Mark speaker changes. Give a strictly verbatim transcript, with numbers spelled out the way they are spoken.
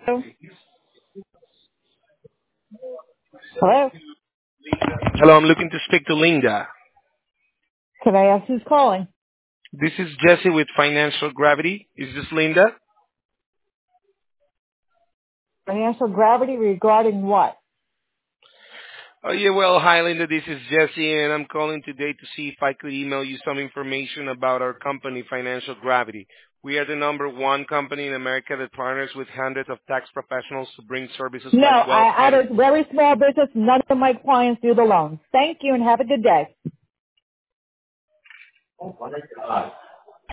Speaker 1: Hello? Hello?
Speaker 2: Hello, I'm looking to speak to Linda.
Speaker 1: Can I ask who's calling?
Speaker 2: This is Jesse with Financial Gravity. Is this Linda?
Speaker 1: Financial gravity regarding what?
Speaker 2: Oh yeah, well, hi Linda, this is Jesse and I'm calling today to see if I could email you some information about our company, Financial Gravity. We are the number one company in America that partners with hundreds of tax professionals to bring services
Speaker 1: No,
Speaker 2: like wealth
Speaker 1: I, I
Speaker 2: management.
Speaker 1: have a very small business. None of my clients do the loans. Thank you and have a good day.